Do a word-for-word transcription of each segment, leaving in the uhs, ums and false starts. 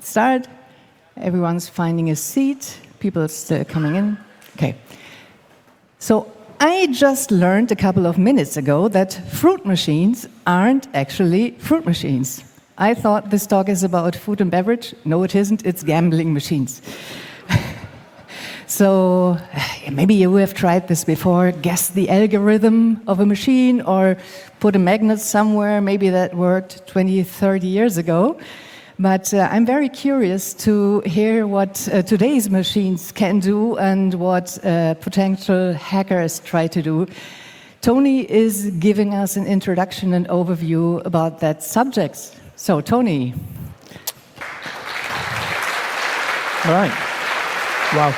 start. Everyone's finding a seat. People are still coming in. Okay. So I just learned a couple of minutes ago that fruit machines aren't actually fruit machines. I thought this talk is about food and beverage. No, it isn't. It's gambling machines. So maybe you have tried this before. Guess the algorithm of a machine or put a magnet somewhere. Maybe that worked twenty, thirty years ago. But uh, I'm very curious to hear what uh, today's machines can do and what uh, potential hackers try to do. Tony is giving us an introduction and overview about that subject. So, Tony. All right. Wow.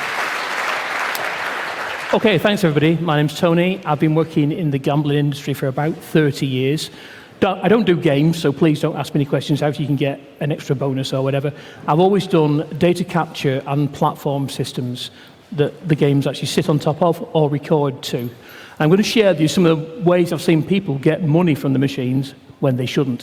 Okay, thanks everybody. My name's Tony. I've been working in the gambling industry for about thirty years. I don't do games, so please don't ask me any questions how you can get an extra bonus or whatever. I've always done data capture and platform systems that the games actually sit on top of or record to. I'm going to share with you some of the ways I've seen people get money from the machines when they shouldn't.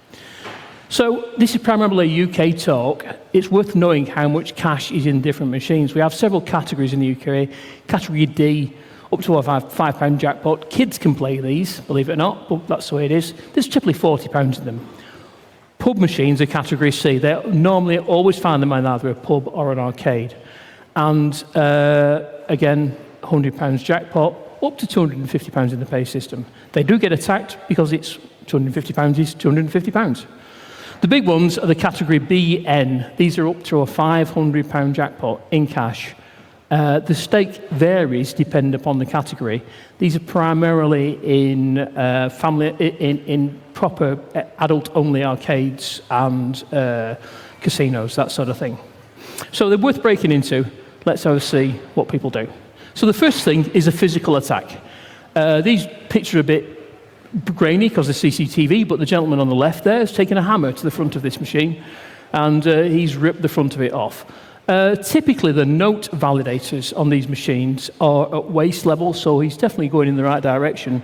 So this is primarily a U K talk. It's worth knowing how much cash is in different machines. We have several categories in the U K. Category D, up to a five pound jackpot. Kids can play these, believe it or not, but that's the way it is. There's typically forty pounds in them. Pub machines are category C. They normally always find them in either a pub or an arcade. And uh, again, one hundred pounds jackpot, up to two hundred fifty pounds in the pay system. They do get attacked because it's two hundred fifty pounds is two hundred fifty pounds. The big ones are the category B N. These are up to a five hundred pound jackpot in cash. Uh, the stake varies depending upon the category. These are primarily in uh, family, in, in proper adult-only arcades and uh, casinos, that sort of thing. So they're worth breaking into. Let's have a see what people do. So the first thing is a physical attack. Uh, these pictures are a bit grainy because of C C T V, but the gentleman on the left there has taken a hammer to the front of this machine, and uh, he's ripped the front of it off. Uh, typically, the note validators on these machines are at waist level, so he's definitely going in the right direction.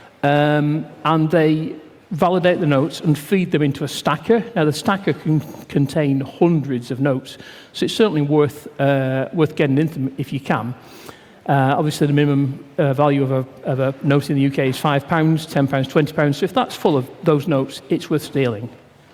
Um, and they validate the notes and feed them into a stacker. Now, the stacker can contain hundreds of notes, so it's certainly worth uh, worth getting into them if you can. Uh, obviously, the minimum uh, value of a, of a note in the U K is five pounds, ten pounds, twenty pounds. So if that's full of those notes, it's worth stealing.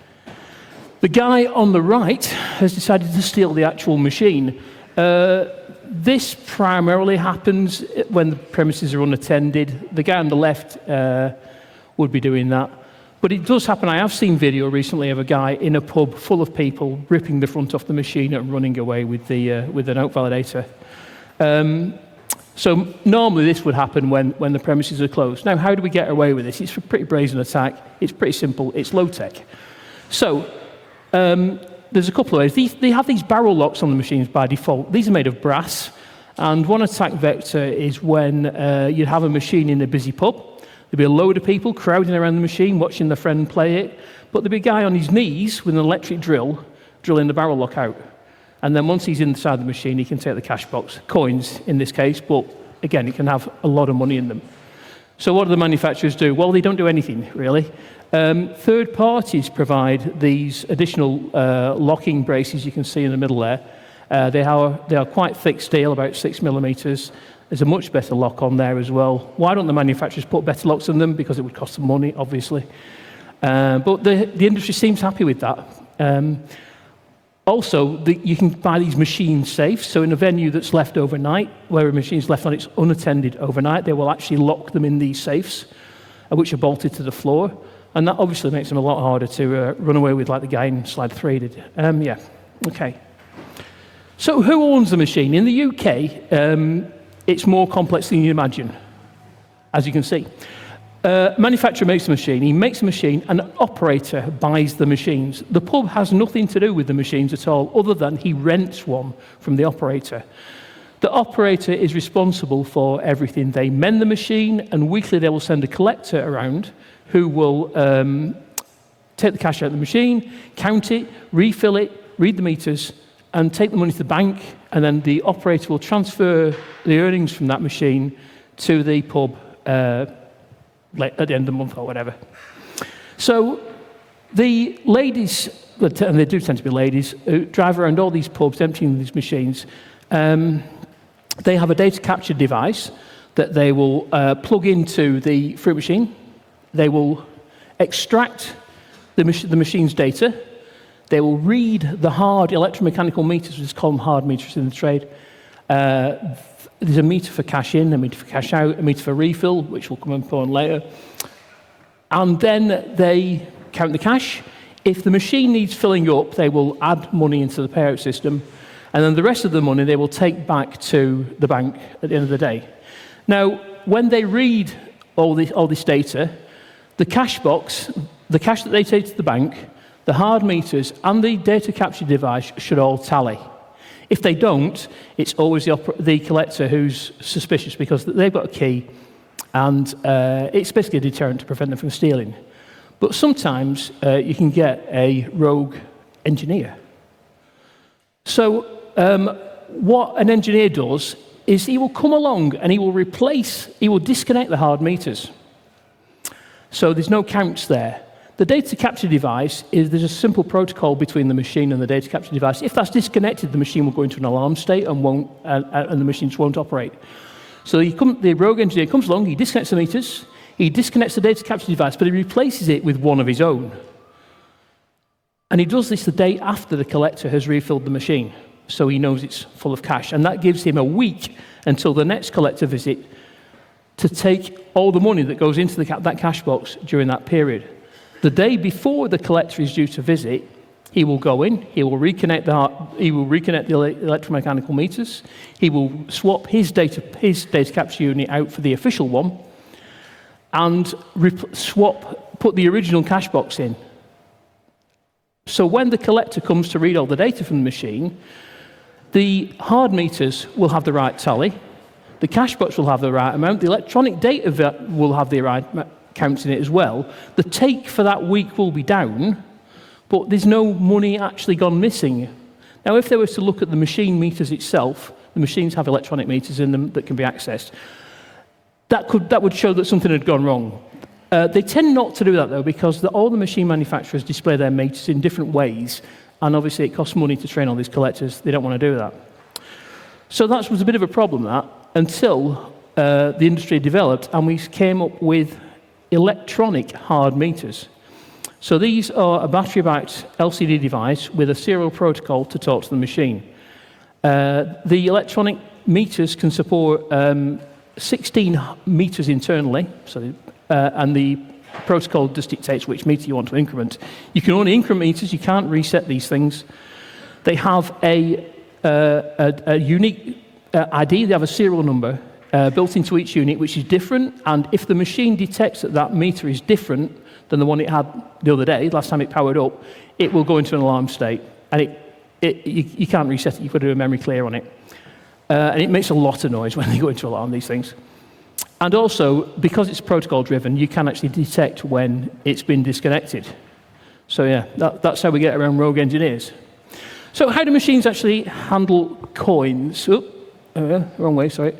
The guy on the right has decided to steal the actual machine. Uh, this primarily happens when the premises are unattended. The guy on the left uh, would be doing that. But it does happen. I have seen video recently of a guy in a pub full of people ripping the front off the machine and running away with the, uh, with the note validator. Um, So normally this would happen when, when the premises are closed. Now, how do we get away with this? It's a pretty brazen attack. It's pretty simple. It's low-tech. So um, there's a couple of ways. These, they have these barrel locks on the machines by default. These are made of brass. And one attack vector is when uh, you'd have a machine in a busy pub. There'd be a load of people crowding around the machine, watching their friend play it. But there'd be a guy on his knees with an electric drill, drilling the barrel lock out. And then once he's inside the machine, he can take the cash box, coins in this case, but again, it can have a lot of money in them. So what do the manufacturers do? Well, they don't do anything, really. Um, third parties provide these additional uh, locking braces you can see in the middle there. Uh, they, are, they are quite thick steel, about six millimeters. There's a much better lock on there as well. Why don't the manufacturers put better locks on them? Because it would cost them money, obviously. Uh, but the, the industry seems happy with that. Um, Also, the, you can buy these machine safes. So in a venue that's left overnight, where a machine's left on its unattended overnight, they will actually lock them in these safes, uh, which are bolted to the floor. And that obviously makes them a lot harder to uh, run away with, like the guy in slide three did. Um, yeah, okay. So who owns the machine? In the U K, um, it's more complex than you imagine, as you can see. Uh, manufacturer makes the machine, he makes the machine, and an operator buys the machines. The pub has nothing to do with the machines at all, other than he rents one from the operator. The operator is responsible for everything. They mend the machine, and weekly they will send a collector around who will um, take the cash out of the machine, count it, refill it, read the meters, and take the money to the bank, and then the operator will transfer the earnings from that machine to the pub uh, at the end of the month or whatever. So The ladies, and they do tend to be ladies, who drive around all these pubs emptying these machines, um, they have a data capture device that they will uh, plug into the fruit machine. They will extract the, mach the machine's data. They will read the hard electromechanical meters, which is called hard meters in the trade. Uh, there's a meter for cash in, a meter for cash out, a meter for refill, which we'll come on later. And then they count the cash. If the machine needs filling up, they will add money into the payout system. And then the rest of the money they will take back to the bank at the end of the day. Now, when they read all this, all this data, the cash box, the cash that they take to the bank, the hard meters, and the data capture device should all tally. If they don't, it's always the, the collector who's suspicious because they've got a key, and uh, it's basically a deterrent to prevent them from stealing. But sometimes uh, you can get a rogue engineer. So um, what an engineer does is he will come along and he will replace, he will disconnect the hard meters. So there's no counts there. The data capture device is, there's a simple protocol between the machine and the data capture device. If that's disconnected, the machine will go into an alarm state and, won't, uh, and the machines won't operate. So he come, the rogue engineer comes along, he disconnects the meters, he disconnects the data capture device, but he replaces it with one of his own. And he does this the day after the collector has refilled the machine, so he knows it's full of cash. And that gives him a week until the next collector visit to take all the money that goes into the ca that cash box during that period. The day before the collector is due to visit, he will go in, he will reconnect the, he will reconnect the electromechanical meters, he will swap his data, his data capture unit out for the official one, and swap, put the original cash box in. So when the collector comes to read all the data from the machine, the hard meters will have the right tally, the cash box will have the right amount, the electronic data will have the right counts in it as well. The take for that week will be down, but there's no money actually gone missing. Now, if they were to look at the machine meters itself, the machines have electronic meters in them that can be accessed. That, could, that would show that something had gone wrong. Uh, they tend not to do that, though, because the, all the machine manufacturers display their meters in different ways, and obviously it costs money to train all these collectors. They don't want to do that. So that was a bit of a problem, that, until uh, the industry developed, and we came up with electronic hard meters. So these are a battery-backed L C D device with a serial protocol to talk to the machine. Uh, the electronic meters can support um, sixteen meters internally, so, uh, and the protocol just dictates which meter you want to increment. You can only increment meters, you can't reset these things. They have a, uh, a, a unique uh, I D, they have a serial number uh, built into each unit, which is different, and if the machine detects that that meter is different than the one it had the other day, last time it powered up, it will go into an alarm state, and it, it, you, you can't reset it, you've got to do a memory clear on it. Uh, and it makes a lot of noise when they go into alarm, these things. And also, because it's protocol-driven, you can actually detect when it's been disconnected. So yeah, that, that's how we get around rogue engineers. So how do machines actually handle coins? Oh, uh, wrong way, sorry.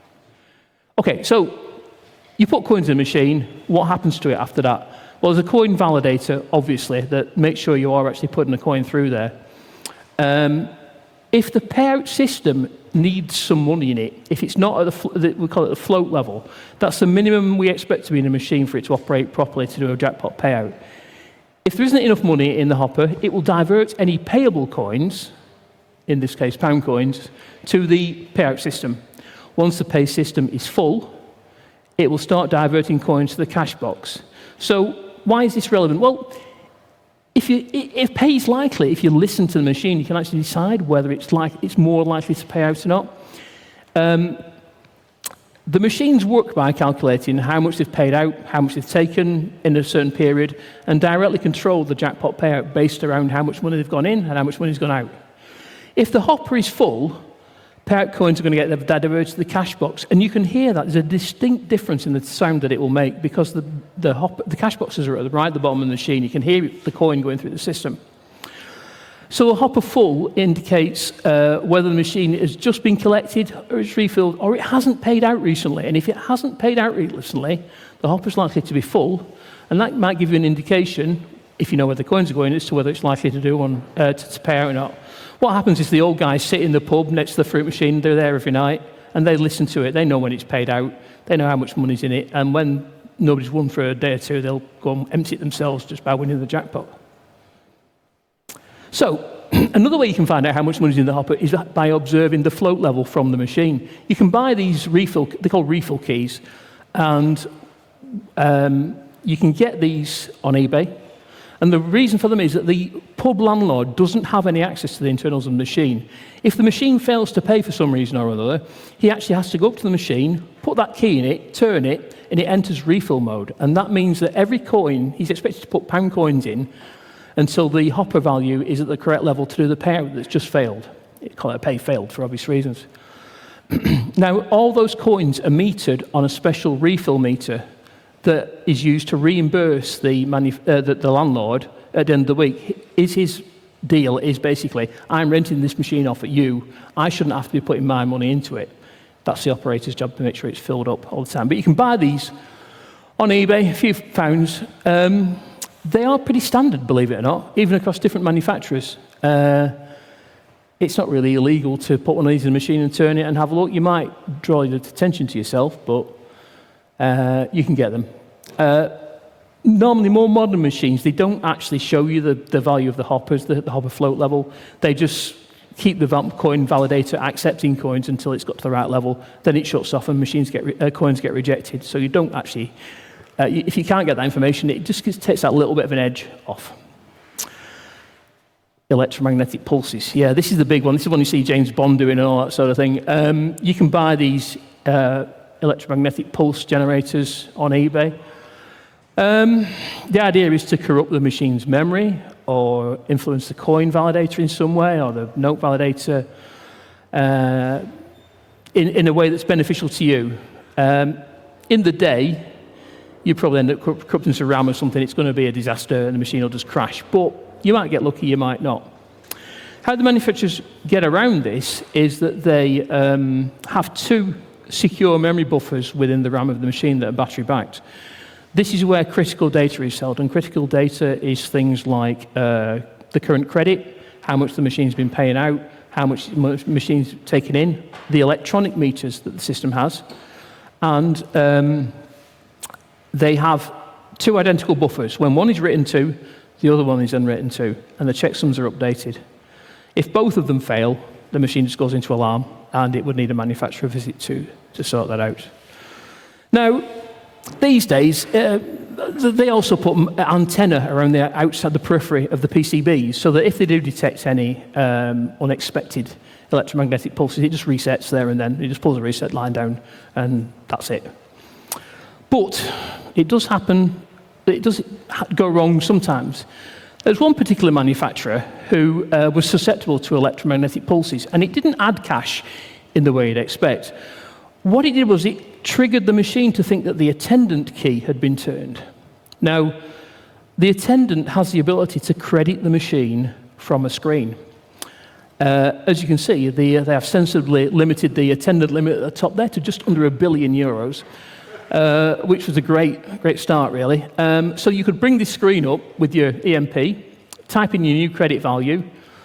Okay, so you put coins in a machine, what happens to it after that? Well, there's a coin validator, obviously, that makes sure you are actually putting a coin through there. Um, if the payout system needs some money in it, if it's not at the, we call it the float level, that's the minimum we expect to be in a machine for it to operate properly to do a jackpot payout. If there isn't enough money in the hopper, it will divert any payable coins, in this case pound coins, to the payout system. Once the pay system is full, it will start diverting coins to the cash box. So why is this relevant? Well, if, you, if pay is likely, if you listen to the machine, you can actually decide whether it's, like, it's more likely to pay out or not. Um, the machines work by calculating how much they've paid out, how much they've taken in a certain period, and directly control the jackpot payout based around how much money they've gone in and how much money's gone out. If the hopper is full, payout coins are going to get diverted to the cash box, and you can hear that. There's a distinct difference in the sound that it will make because the, the, hopper, the cash boxes are at the right at the bottom of the machine. You can hear the coin going through the system. So a hopper full indicates uh, whether the machine has just been collected or it's refilled or it hasn't paid out recently. And if it hasn't paid out recently, the hopper's likely to be full, and that might give you an indication if you know where the coins are going, as to whether it's likely to do one uh, to, to pay out or not. What happens is the old guys sit in the pub next to the fruit machine. They're there every night, and they listen to it. They know when it's paid out. They know how much money's in it, and when nobody's won for a day or two, they'll go and empty it themselves just by winning the jackpot. So, another way you can find out how much money's in the hopper is by observing the float level from the machine. You can buy these refill, they're called refill keys, and um, you can get these on eBay. And the reason for them is that the pub landlord doesn't have any access to the internals of the machine. If the machine fails to pay for some reason or another, he actually has to go up to the machine, put that key in it, turn it, and it enters refill mode. And that means that every coin, he's expected to put pound coins in until the hopper value is at the correct level to do the payout that's just failed. They call it a pay failed for obvious reasons. Now, all those coins are metered on a special refill meter that is used to reimburse the, manuf- uh, the, the landlord at the end of the week. Is his deal is basically, I'm renting this machine off at you. I shouldn't have to be putting my money into it. That's the operator's job to make sure it's filled up all the time. But you can buy these on eBay, a few pounds. Um, they are pretty standard, believe it or not, even across different manufacturers. Uh, it's not really illegal to put one of these in a machine and turn it and have a look. You might draw your attention to yourself, but uh, you can get them. Uh, normally, more modern machines, they don't actually show you the, the value of the hoppers, the, the hopper float level. They just keep the coin validator accepting coins until it's got to the right level. Then it shuts off and machines get re- uh, coins get rejected. So you don't actually, uh, if you can't get that information, it just takes that little bit of an edge off. Electromagnetic pulses. Yeah, this is the big one. This is one you see James Bond doing and all that sort of thing. Um, you can buy these uh, electromagnetic pulse generators on eBay. Um, the idea is to corrupt the machine's memory or influence the coin validator in some way or the note validator uh, in, in a way that's beneficial to you. Um, in the day, you probably end up corrupting some RAM or something. It's going to be a disaster and the machine will just crash. But you might get lucky, you might not. How the manufacturers get around this is that they um, have two secure memory buffers within the RAM of the machine that are battery backed. This is where critical data is held, and critical data is things like uh, the current credit, how much the machine's been paying out, how much the machine's taken in, the electronic meters that the system has, and um, they have two identical buffers. When one is written to, the other one is unwritten to, and the checksums are updated. If both of them fail, the machine just goes into alarm, and it would need a manufacturer visit to, to sort that out. Now, these days, uh, they also put an antenna around the outside the periphery of the P C Bs, so that if they do detect any um, unexpected electromagnetic pulses, it just resets there and then. It just pulls a reset line down, and that's it. But it does happen, it does go wrong sometimes. There's one particular manufacturer who uh, was susceptible to electromagnetic pulses, and it didn't add cash in the way you'd expect. What it did was it triggered the machine to think that the attendant key had been turned. Now, the attendant has the ability to credit the machine from a screen. Uh, as you can see, the, they have sensibly limited the attendant limit at the top there to just under a billion euros, uh, which was a great, great start, really. Um, so you could bring this screen up with your E M P, type in your new credit value,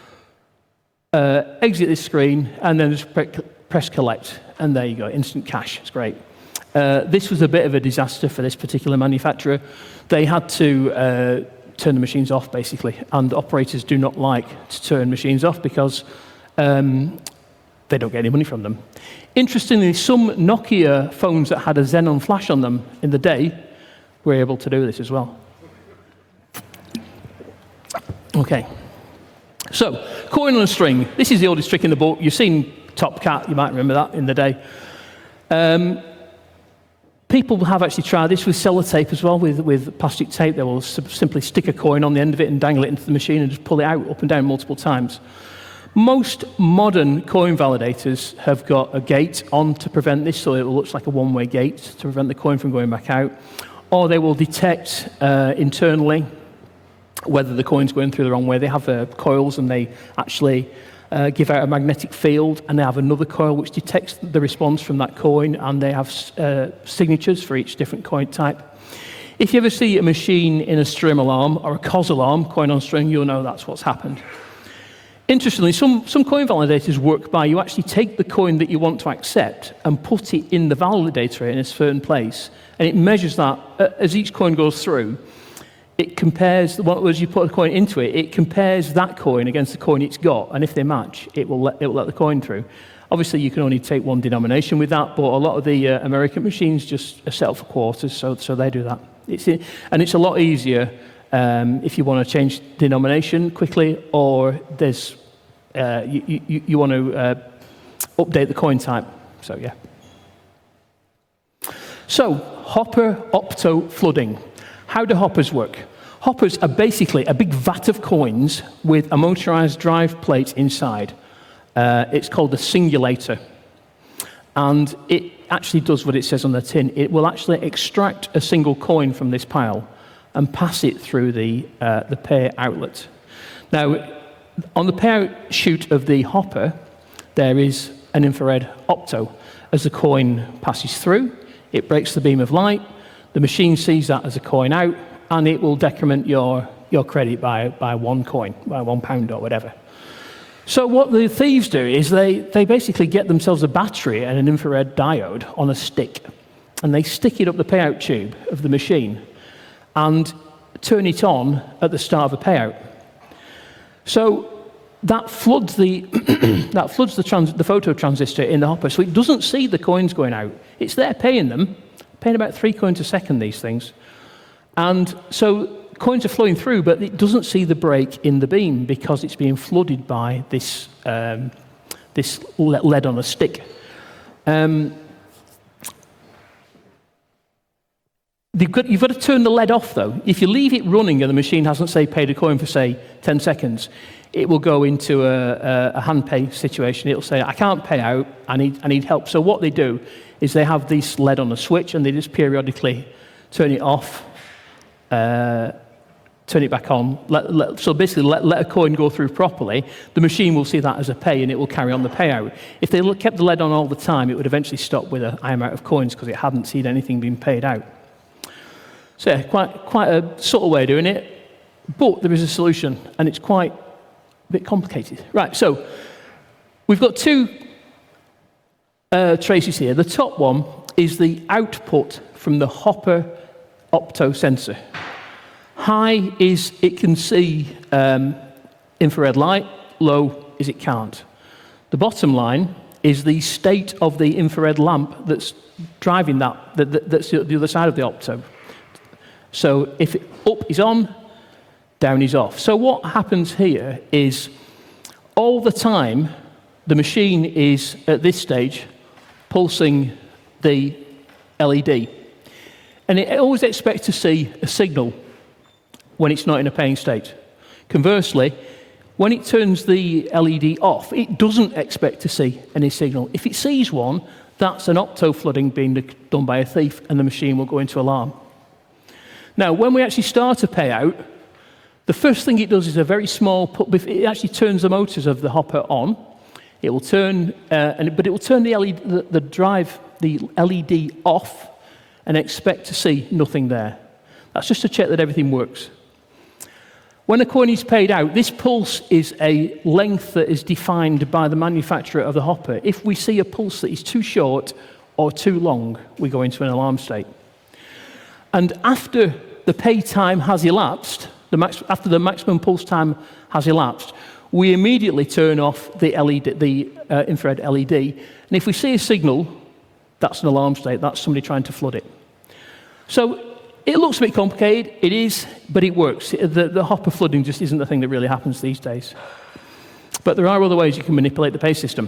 uh, exit this screen, and then just pre- press collect. And there you go, instant cash. It's great. Uh, this was a bit of a disaster for this particular manufacturer. They had to uh, turn the machines off, basically, and operators do not like to turn machines off because um, they don't get any money from them. Interestingly, some Nokia phones that had a Xenon flash on them in the day were able to do this as well. Okay. So, coin on a string. This is the oldest trick in the book. You've seen Top Cat, you might remember that in the day. Um, people have actually tried this with sellotape as well, with, with plastic tape. They will simply stick a coin on the end of it and dangle it into the machine and just pull it out up and down multiple times. Most modern coin validators have got a gate on to prevent this, so it looks like a one-way gate to prevent the coin from going back out. Or they will detect uh, internally whether the coin's going through the wrong way. They have uh, coils and they actually Uh, give out a magnetic field, and they have another coil which detects the response from that coin, and they have uh, signatures for each different coin type. If you ever see a machine in a stream alarm or a C O S alarm, coin on string, you'll know that's what's happened. Interestingly, some, some coin validators work by you actually take the coin that you want to accept and put it in the validator in a certain place, and it measures that uh, as each coin goes through. It compares, as you put a coin into it, it compares that coin against the coin it's got, and if they match, it will let, it will let the coin through. Obviously, you can only take one denomination with that, but a lot of the uh, American machines just are set up for quarters, so, so they do that. It's, and it's a lot easier um, if you want to change denomination quickly, or there's uh, you, you, you want to uh, update the coin type. So yeah. So hopper opto flooding. How do hoppers work? Hoppers are basically a big vat of coins with a motorized drive plate inside. Uh, it's called the singulator. And it actually does what it says on the tin. It will actually extract a single coin from this pile and pass it through the, uh, the pay outlet. Now, on the payout chute of the hopper, there is an infrared opto. As the coin passes through, it breaks the beam of light. The machine sees that as a coin out, and it will decrement your, your credit by, by one coin, by one pound or whatever. So what the thieves do is they, they basically get themselves a battery and an infrared diode on a stick, and they stick it up the payout tube of the machine and turn it on at the start of a payout. So that floods the, that floods the, trans, the photo transistor in the hopper, so it doesn't see the coins going out. It's there paying them, paying about three coins a second, these things. And so coins are flowing through, but it doesn't see the break in the beam because it's being flooded by this, um, this lead on a stick. Um, you've, got, you've got to turn the lead off, though. If you leave it running and the machine hasn't, say, paid a coin for, say, ten seconds, it will go into a, a, a hand pay situation. It'll say, I can't pay out, I need, I need help. So what they do is they have this lead on a switch, and they just periodically turn it off, uh, turn it back on. Let, let, so basically, let, let a coin go through properly. The machine will see that as a pay, and it will carry on the payout. If they kept the lead on all the time, it would eventually stop with a high amount of coins because it hadn't seen anything being paid out. So yeah, quite, quite a subtle way of doing it, but there is a solution, and it's quite a bit complicated. Right, so we've got two uh, traces here. The top one is the output from the hopper opto sensor. High is it can see um, infrared light, low is it can't. The bottom line is the state of the infrared lamp that's driving that, that, that that's the other side of the opto. So if it, up is on, down is off. So what happens here is all the time the machine is at this stage pulsing the L E D. And it always expects to see a signal when it's not in a paying state. Conversely, when it turns the L E D off, it doesn't expect to see any signal. If it sees one, that's an opto flooding being done by a thief, and the machine will go into alarm. Now, when we actually start a payout, the first thing it does is a very small, it actually turns the motors of the hopper on. It will turn, uh, and, but it will turn the, L E D, the, the drive, the L E D off, and expect to see nothing there. That's just to check that everything works. When a coin is paid out, this pulse is a length that is defined by the manufacturer of the hopper. If we see a pulse that is too short or too long, we go into an alarm state. And after the pay time has elapsed, the max, after the maximum pulse time has elapsed, we immediately turn off the L E D, the uh, infrared L E D. And if we see a signal, that's an alarm state. That's somebody trying to flood it. So it looks a bit complicated. It is, but it works. The, the hopper flooding just isn't the thing that really happens these days. But there are other ways you can manipulate the pay system.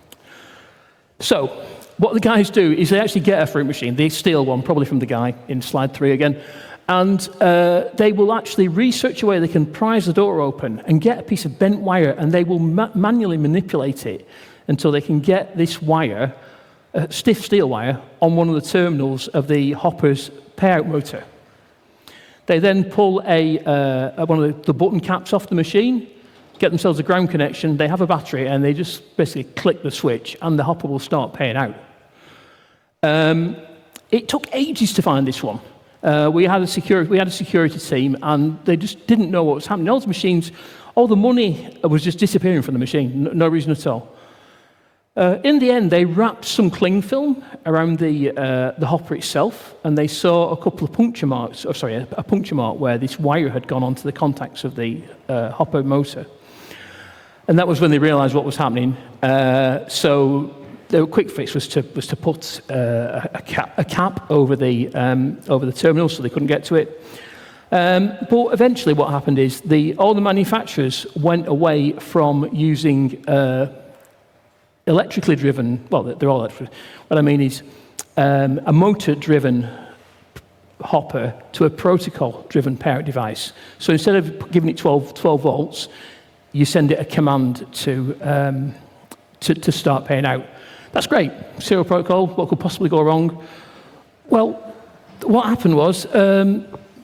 So what the guys do is they actually get a fruit machine. They steal one, probably from the guy in slide three again. And uh, they will actually research a way they can prise the door open and get a piece of bent wire, and they will ma manually manipulate it until they can get this wire, uh, stiff steel wire, on one of the terminals of the hopper's payout motor. They then pull a, uh, one of the, the button caps off the machine, get themselves a ground connection, they have a battery, and they just basically click the switch, and the hopper will start paying out. Um, it took ages to find this one. Uh, we had a security we had a security team, and they just didn't know what was happening. All the machines, all the money was just disappearing from the machine. No, no reason at all. Uh, in the end, they wrapped some cling film around the uh, the hopper itself, and they saw a couple of puncture marks. Oh, sorry, a, a puncture mark where this wire had gone onto the contacts of the uh, hopper motor. And that was when they realised what was happening. Uh, so the quick fix was to was to put uh, a, cap, a cap over the um, over the terminal so they couldn't get to it. Um, but eventually, what happened is the all the manufacturers went away from using uh, electrically driven. Well, they're all electric. What I mean is um, a motor-driven hopper to a protocol-driven parent device. So instead of giving it twelve, twelve volts, you send it a command to um, to, to start paying out. That's great. Serial protocol, what could possibly go wrong? Well, what happened was, um,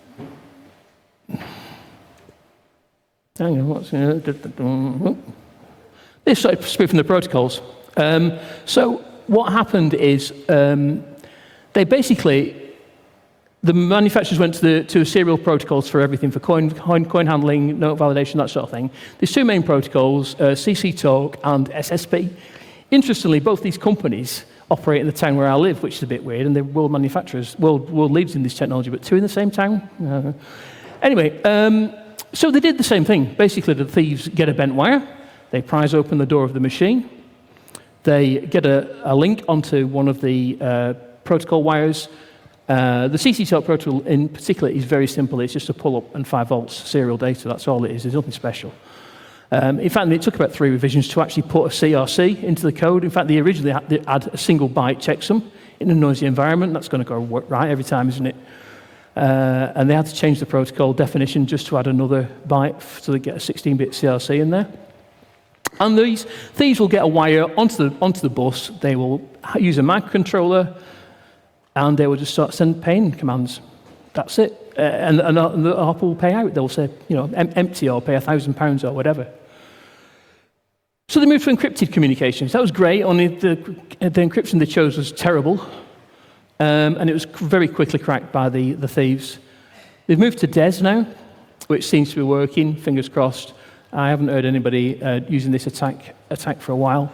hang on, what's, uh, they started spoofing the protocols. Um, so what happened is, um, they basically, the manufacturers went to, the, to serial protocols for everything, for coin, coin, coin handling, note validation, that sort of thing. There's two main protocols, uh, C C Talk and S S P. Interestingly, both these companies operate in the town where I live, which is a bit weird, and they're world manufacturers, world, world leaders in this technology, but two in the same town? Uh, anyway, um, so they did the same thing. Basically, the thieves get a bent wire, they prise open the door of the machine, they get a, a link onto one of the uh, protocol wires. Uh, the C C Talk protocol in particular is very simple. It's just a pull-up and five volts serial data. That's all it is. There's nothing special. Um, in fact, it took about three revisions to actually put a C R C into the code. In fact, they originally had to add a single byte checksum in a noisy environment. That's going to go right every time, isn't it? Uh, and they had to change the protocol definition just to add another byte so they get a sixteen bit C R C in there. And these thieves will get a wire onto the, onto the bus. They will use a microcontroller, and they will just start sending paying commands. That's it. Uh, and, and, and the hopper will pay out. They'll say, you know, em empty or pay a thousand pounds or whatever. So they moved to encrypted communications. That was great, only the, the encryption they chose was terrible. Um, and it was very quickly cracked by the, the thieves. They've moved to D E S now, which seems to be working, fingers crossed. I haven't heard anybody uh, using this attack, attack for a while.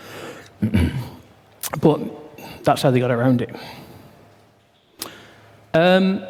But that's how they got around it. Um,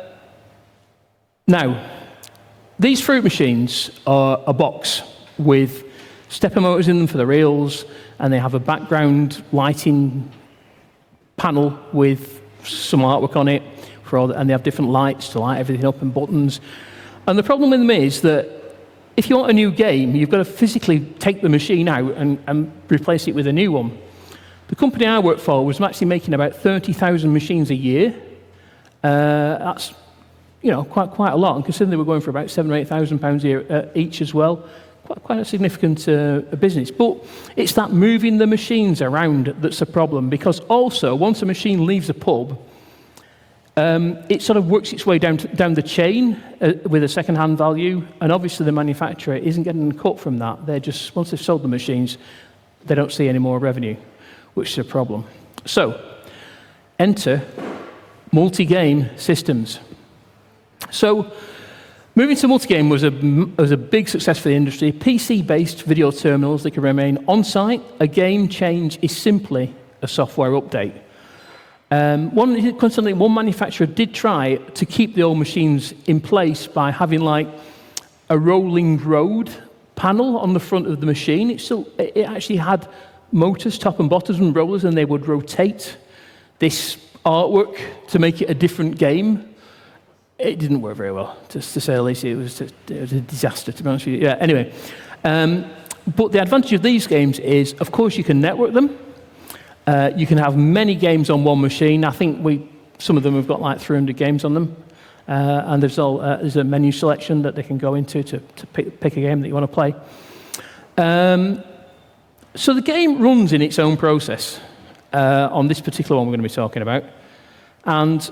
now, these fruit machines are a box with stepper motors in them for the rails, and they have a background lighting panel with some artwork on it, for all the, and they have different lights to light everything up and buttons. And the problem with them is that if you want a new game, you've got to physically take the machine out and, and replace it with a new one. The company I worked for was actually making about thirty thousand machines a year. Uh, that's, you know, quite quite a lot, and considering they were going for about seven or eight thousand pounds a year uh, each as well, quite quite a significant uh, business. But it's that moving the machines around that's a problem, because also once a machine leaves a pub, um, it sort of works its way down to, down the chain uh, with a second-hand value, and obviously the manufacturer isn't getting a cut from that. They're just, once they've sold the machines, they don't see any more revenue, which is a problem. So, enter multi-game systems. So, moving to multi-game was a, was a big success for the industry. P C-based video terminals that can remain on-site. A game change is simply a software update. Um, one, constantly, one manufacturer did try to keep the old machines in place by having like a rolling road panel on the front of the machine. It still, it actually had motors, top and bottoms, and rollers, and they would rotate this artwork to make it a different game. It didn't work very well, just to say the least. It was a, it was a disaster, to be honest with you. Yeah, anyway. Um, but the advantage of these games is, of course, you can network them. Uh, you can have many games on one machine. I think we, some of them have got like three hundred games on them. Uh, and there's, all, uh, there's a menu selection that they can go into to, to pick, pick a game that you want to play. Um, so the game runs in its own process uh, on this particular one we're going to be talking about. And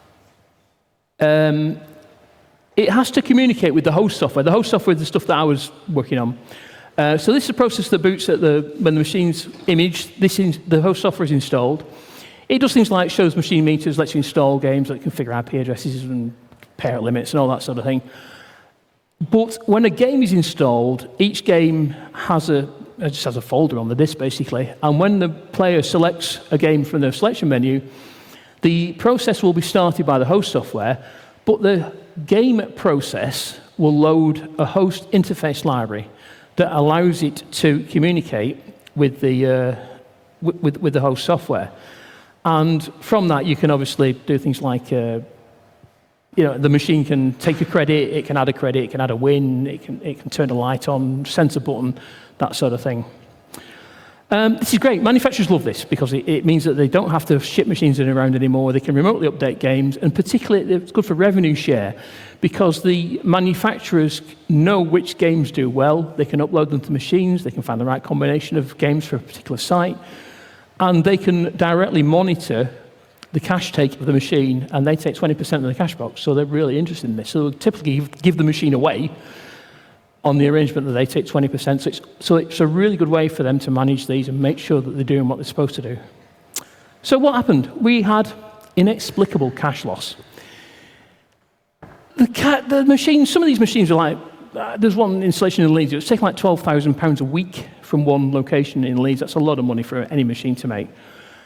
Um, it has to communicate with the host software. The host software is the stuff that I was working on. Uh, so this is a process that boots at the, when the machine's image, this is, the host software is installed. It does things like shows machine meters, lets you install games, like configure I P addresses and pair limits and all that sort of thing. But when a game is installed, each game has a it just has a folder on the disk, basically. And when the player selects a game from the selection menu, the process will be started by the host software, but the game process will load a host interface library that allows it to communicate with the, uh, with, with the host software. And from that, you can obviously do things like uh, you know, the machine can take a credit, it can add a credit, it can add a win, it can, it can turn a light on, sense a button, that sort of thing. Um, this is great. Manufacturers love this because it, it means that they don't have to ship machines in around anymore. They can remotely update games, and particularly it's good for revenue share because the manufacturers know which games do well. They can upload them to machines, they can find the right combination of games for a particular site, and they can directly monitor the cash take of the machine, and they take twenty percent of the cash box, so they're really interested in this. So they'll typically give the machine away on the arrangement that they take twenty percent. So it's, so it's a really good way for them to manage these and make sure that they're doing what they're supposed to do. So what happened? We had inexplicable cash loss. The, ca the machines, some of these machines are like, uh, there's one installation in Leeds, it was taking like twelve thousand pounds a week from one location in Leeds. That's a lot of money for any machine to make.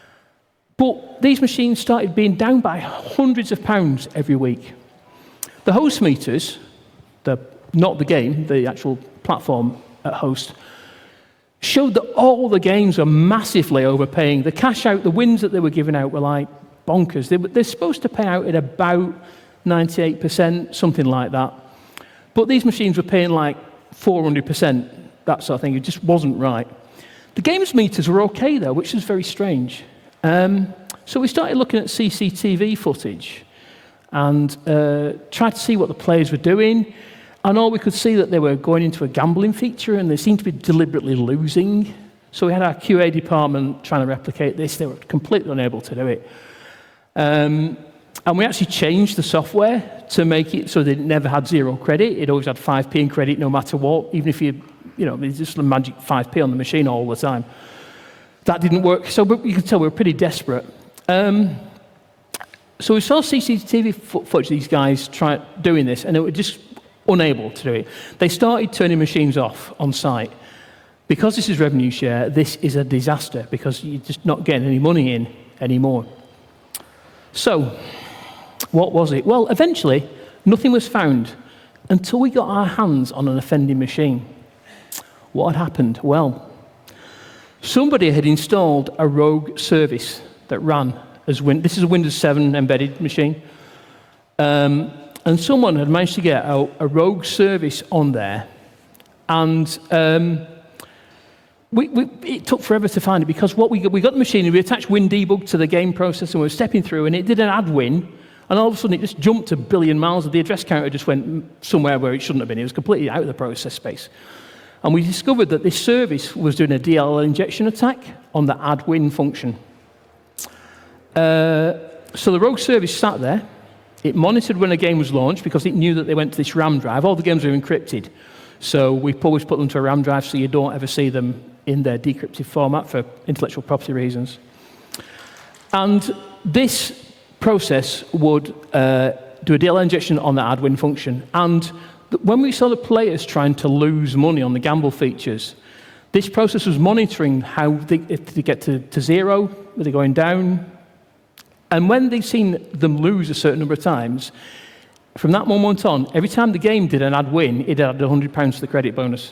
But these machines started being down by hundreds of pounds every week. The host meters, the, not the game, the actual platform at host, showed that all the games were massively overpaying. The cash out, the wins that they were giving out were like bonkers. They were, they're supposed to pay out at about ninety-eight percent, something like that. But these machines were paying like four hundred percent, that sort of thing. It just wasn't right. The games meters were okay, though, which was very strange. Um, so we started looking at C C T V footage and uh, tried to see what the players were doing. And all we could see that they were going into a gambling feature and they seemed to be deliberately losing. So we had our Q A department trying to replicate this. They were completely unable to do it. Um, and we actually changed the software to make it so that it never had zero credit. It always had five p in credit no matter what, even if you, you know, there's just a magic five p on the machine all the time. That didn't work, so you can tell we were pretty desperate. Um, so we saw C C T V footage, these guys try doing this, and they were just unable to do it. They started turning machines off on site. Because this is revenue share, this is a disaster, because you're just not getting any money in anymore. So, what was it? Well, eventually, nothing was found until we got our hands on an offending machine. What had happened? Well, somebody had installed a rogue service that ran as Win. This is a Windows seven embedded machine. Um, and someone had managed to get a, a rogue service on there. And um, we, we, it took forever to find it because what we got, we got the machine and we attached WinDebug to the game processor and we were stepping through and it did an add win. And all of a sudden it just jumped a billion miles and the address counter just went somewhere where it shouldn't have been. It was completely out of the process space. And we discovered that this service was doing a D L L injection attack on the add win function. Uh, so the rogue service sat there. It monitored when a game was launched because it knew that they went to this RAM drive. All the games are encrypted. So we always put them to a RAM drive so you don't ever see them in their decrypted format for intellectual property reasons. And this process would uh, do a D L L injection on the add win function. And when we saw the players trying to lose money on the gamble features, this process was monitoring how they, if they get to, to zero, were they going down? And when they'd seen them lose a certain number of times, from that moment on, every time the game did an add win, it added one hundred pounds to the credit bonus,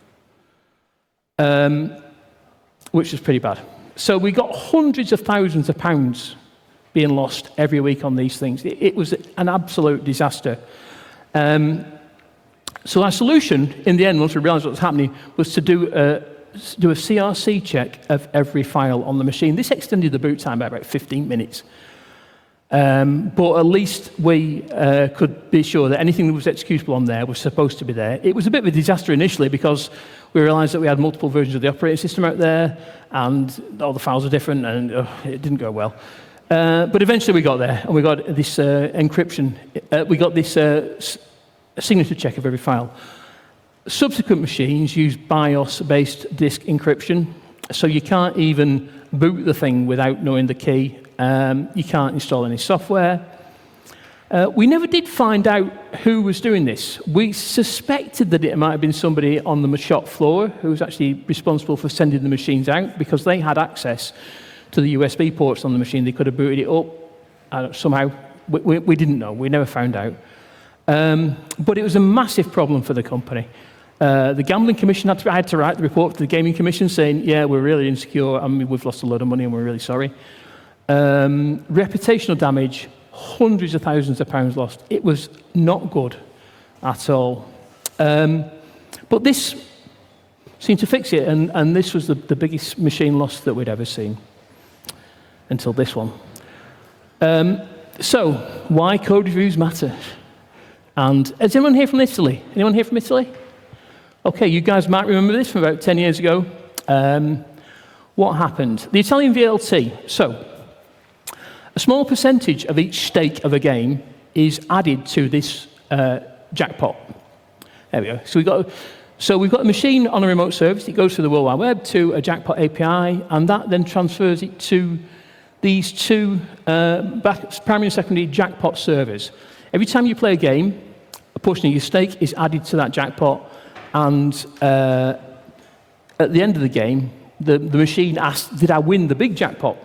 um, which was pretty bad. So we got hundreds of thousands of pounds being lost every week on these things. It, it was an absolute disaster. Um, So our solution, in the end, once we realized what was happening, was to do a, do a C R C check of every file on the machine. This extended the boot time by about fifteen minutes. Um, but at least we uh, could be sure that anything that was executable on there was supposed to be there. It was a bit of a disaster initially because we realized that we had multiple versions of the operating system out there and all the files are different and uh, it didn't go well. Uh, but eventually we got there and we got this uh, encryption. Uh, we got this uh, a signature check of every file. Subsequent machines use BIOS-based disk encryption, So you can't even boot the thing without knowing the key. Um, you can't install any software. Uh, we never did find out who was doing this. We suspected that it might have been somebody on the shop floor who was actually responsible for sending the machines out, because they had access to the U S B ports on the machine. They could have booted it up uh, somehow. We, we, we didn't know. We never found out. Um, but it was a massive problem for the company. Uh, the Gambling Commission had to, had to write the report to the Gaming Commission saying, yeah, we're really insecure. I mean, we've lost a lot of money and we're really sorry. Um, reputational damage, hundreds of thousands of pounds lost. It was not good at all. Um, but this seemed to fix it, and, and this was the, the biggest machine loss that we'd ever seen until this one. Um, so, why code reviews matter? And is anyone here from Italy? Anyone here from Italy? Okay, you guys might remember this from about ten years ago. Um, what happened? The Italian V L T. So, a small percentage of each stake of a game is added to this uh, jackpot. There we go. So we've got, so we've got a machine on a remote service. It goes through the World Wide Web to a jackpot A P I, and that then transfers it to these two uh, back, primary and secondary jackpot servers. Every time you play a game, a portion of your stake is added to that jackpot, and uh, at the end of the game, the, the machine asks, did I win the big jackpot?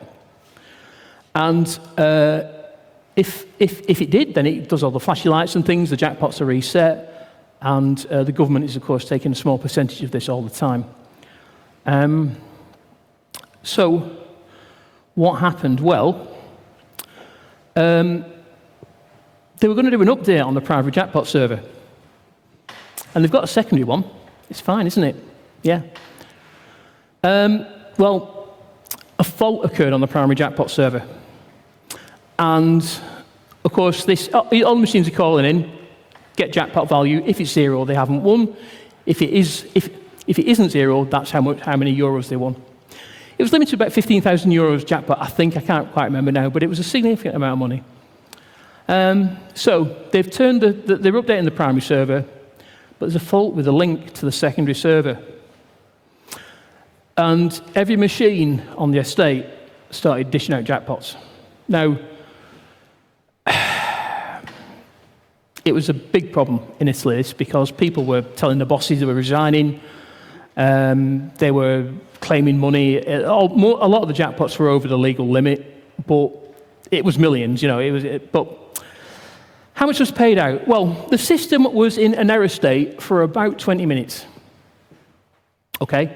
And uh, if, if, if it did, then it does all the flashy lights and things, the jackpots are reset, and uh, the government is, of course, taking a small percentage of this all the time. Um, so, what happened? Well, um, they were going to do an update on the private jackpot server. And they've got a secondary one. It's fine, isn't it? Yeah. Um, well, a fault occurred on the primary jackpot server. And, of course, this, all the machines are calling in, get jackpot value. If it's zero, they haven't won. If it is, if, if it isn't zero, that's how much, how many euros they won. It was limited to about fifteen thousand euros jackpot, I think. I can't quite remember now, but it was a significant amount of money. Um, so they've turned the, the, they're updating the primary server, but there's a fault with a link to the secondary server. And every machine on the estate started dishing out jackpots. Now, it was a big problem in Italy, this, because people were telling the bosses they were resigning. Um, they were claiming money. A lot of the jackpots were over the legal limit, but it was millions, you know. It was, it, but how much was paid out? Well, the system was in an error state for about twenty minutes. Okay?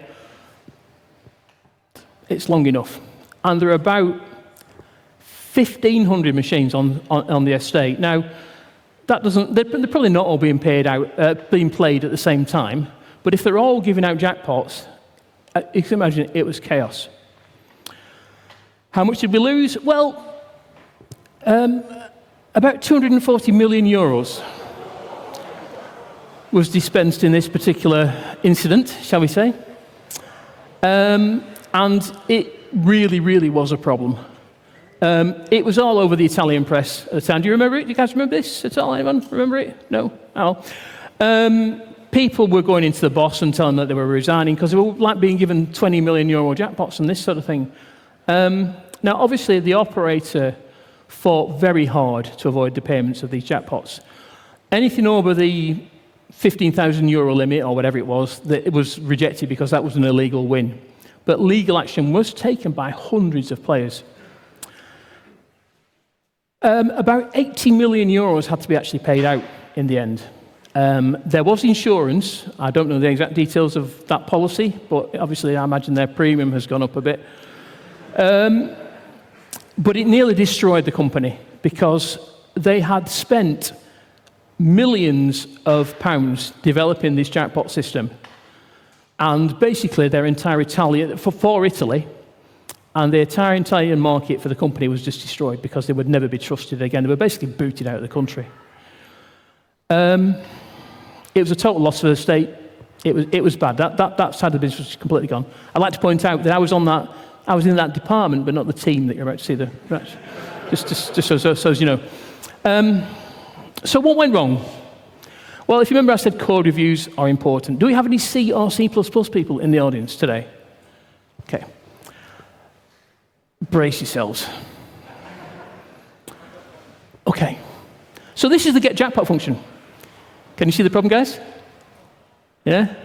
It's long enough. And there are about fifteen hundred machines on, on, on the estate. Now, that doesn't, they're, they're probably not all being paid out, uh, being played at the same time, but if they're all giving out jackpots, uh, you can imagine it was chaos. How much did we lose? Well, um, about two hundred forty million euros was dispensed in this particular incident, shall we say. Um, and it really, really was a problem. Um, it was all over the Italian press at the time. Do you remember it? Do you guys remember this at all? Anyone remember it? No? Oh. Um, people were going into the boss and telling them that they were resigning because they were like being given twenty million euro jackpots and this sort of thing. Um, now, obviously, the operator fought very hard to avoid the payments of these jackpots. Anything over the fifteen thousand euro limit or whatever it was, that it was rejected because that was an illegal win. But legal action was taken by hundreds of players. Um, about eighty million euros had to be actually paid out in the end. Um, there was insurance. I don't know the exact details of that policy, but obviously I imagine their premium has gone up a bit. Um, but it nearly destroyed the company because they had spent millions of pounds developing this jackpot system. And basically their entire Italian, for, for Italy, and the entire Italian market for the company was just destroyed because they would never be trusted again. They were basically booted out of the country. Um, it was a total loss for the state. It was, it was bad. That, that, that side of the business was completely gone. I'd like to point out that I was on that, I was in that department, but not the team that you're about to see. The, just, just, just so, so, so as you know. Um, so what went wrong? Well, if you remember, I said code reviews are important. Do we have any C or C plus plus people in the audience today? Okay. Brace yourselves. Okay. So this is the get jackpot function. Can you see the problem, guys? Yeah?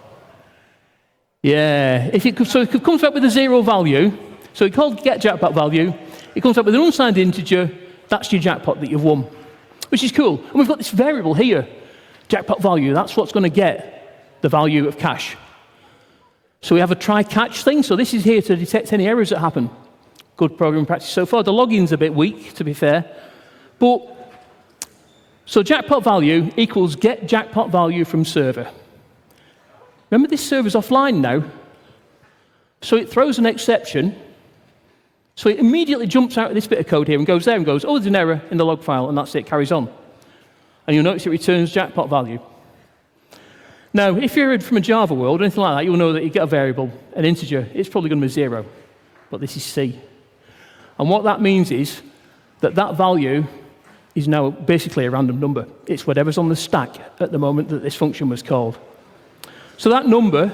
Yeah. If it, so it comes up with a zero value. So it's called get jackpot value. It comes up with an unsigned integer. That's your jackpot that you've won, which is cool. And we've got this variable here, jackpot value. That's what's going to get the value of cash. So we have a try-catch thing. So this is here to detect any errors that happen. Good programming practice so far. The login's a bit weak, to be fair. But, so jackpot value equals get jackpot value from server. Remember, this server's offline now. So it throws an exception. So it immediately jumps out of this bit of code here and goes there and goes, oh, there's an error in the log file, and that's it, carries on. And you'll notice it returns jackpot value. Now, if you're from a Java world or anything like that, you'll know that you get a variable, an integer. It's probably going to be zero, but this is C. And what that means is that that value is now basically a random number. It's whatever's on the stack at the moment that this function was called. So that number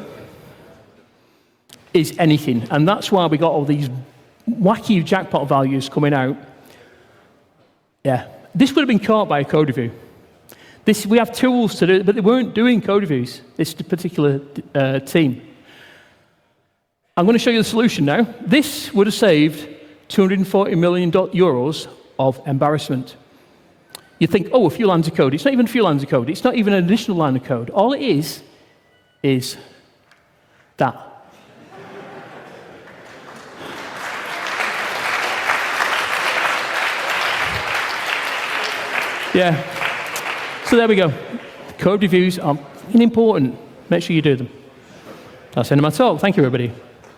is anything, and that's why we got all these wacky jackpot values coming out. Yeah, this would have been caught by a code review. This, we have tools to do it, but they weren't doing code reviews, this particular uh, team. I'm going to show you the solution now. This would have saved two hundred forty million euros of embarrassment. You think, oh, a few lines of code. It's not even a few lines of code. It's not even an additional line of code. All it is, is that. Yeah. So there we go. Code reviews are important. Make sure you do them. That's the end of my talk. Thank you, everybody.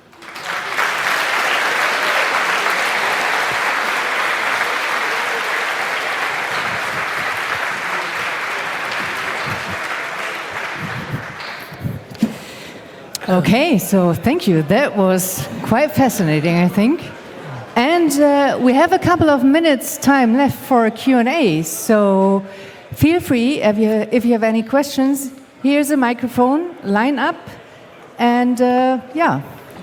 Okay, so thank you. That was quite fascinating, I think. And uh, we have a couple of minutes time left for a Q and A, so feel free, if you, if you have any questions, here's a microphone, line up, and uh, yeah.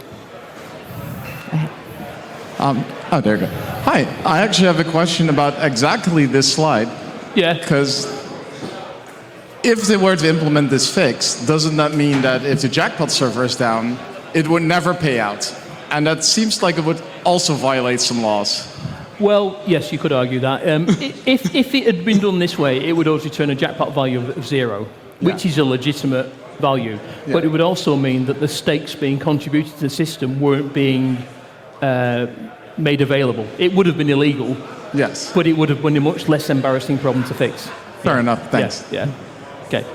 Um, oh, there you go. Hi, I actually have a question about exactly this slide. Yeah. Because if they were to implement this fix, doesn't that mean that if the jackpot server is down, it would never pay out? And that seems like it would also violate some laws. Well, yes, you could argue that. Um, if, if it had been done this way, it would always return a jackpot value of zero, which yeah. is a legitimate value. Yeah. But it would also mean that the stakes being contributed to the system weren't being uh, made available. It would have been illegal, yes, but it would have been a much less embarrassing problem to fix. Fair yeah. enough, thanks. Yeah, yeah. Okay.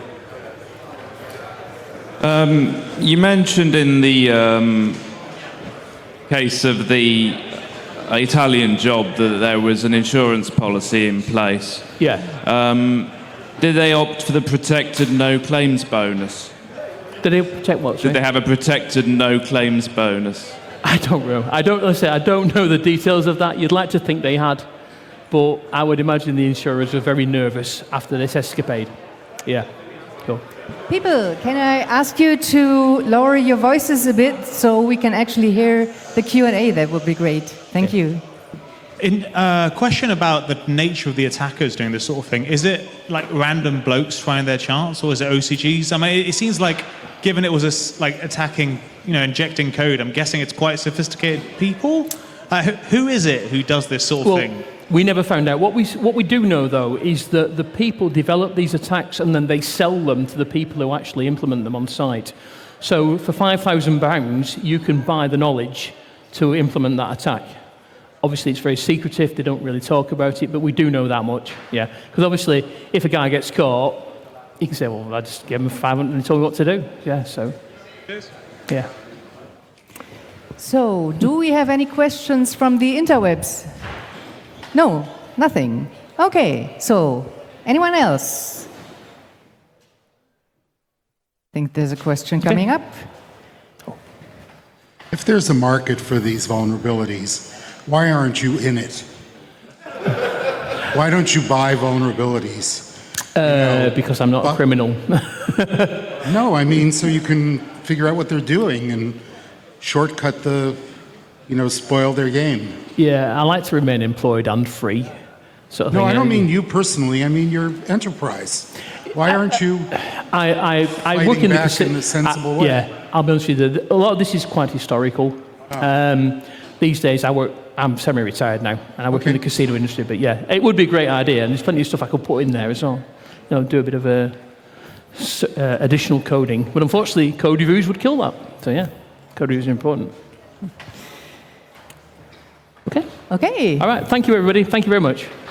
Um, you mentioned in the um, case of the Italian job that there was an insurance policy in place. Yeah. Um, did they opt for the protected no claims bonus? Did they protect what? Sorry? Did they have a protected no claims bonus? I don't know. I don't. Let's say I don't know the details of that. You'd like to think they had, but I would imagine the insurers were very nervous after this escapade. Yeah. Cool. People, can I ask you to lower your voices a bit so we can actually hear the Q and A? That would be great. Thank yeah. you. In a uh, question about the nature of the attackers doing this sort of thing, is it like random blokes trying their chance, or is it O C Gs? I mean, it seems like, given it was a, like attacking, you know, injecting code, I'm guessing it's quite sophisticated people. Uh, who, who is it who does this sort of well, thing? We never found out. What we, what we do know, though, is that the people develop these attacks and then they sell them to the people who actually implement them on site. So for five thousand pounds, you can buy the knowledge to implement that attack. Obviously, it's very secretive. They don't really talk about it, but we do know that much. Yeah, because obviously, if a guy gets caught, he can say, well, I just gave him five hundred and told him what to do. Yeah, so, yeah. So, do we have any questions from the interwebs? No, nothing. Okay, so anyone else? I think there's a question coming up. If there's a market for these vulnerabilities, why aren't you in it? Why don't you buy vulnerabilities? Uh, you know, because I'm not but, a criminal. No, I mean, so you can figure out what they're doing and shortcut the, you know, spoil their game. Yeah, I like to remain employed and free. Sort of No, thing. I don't mean you personally. I mean your enterprise. Why aren't you? I, I, I work fighting in the back casi- in a sensible I- way? Yeah, I'll be honest with you. A lot of this is quite historical. Oh. Um, these days, I work. I'm semi-retired now, and I work in Okay. the casino industry. But yeah, it would be a great idea, and there's plenty of stuff I could put in there as well. You know, do a bit of a s- uh, additional coding. But unfortunately, code reviews would kill that. So yeah, code reviews are important. Okay. Okay. All right. Thank you, everybody. Thank you very much.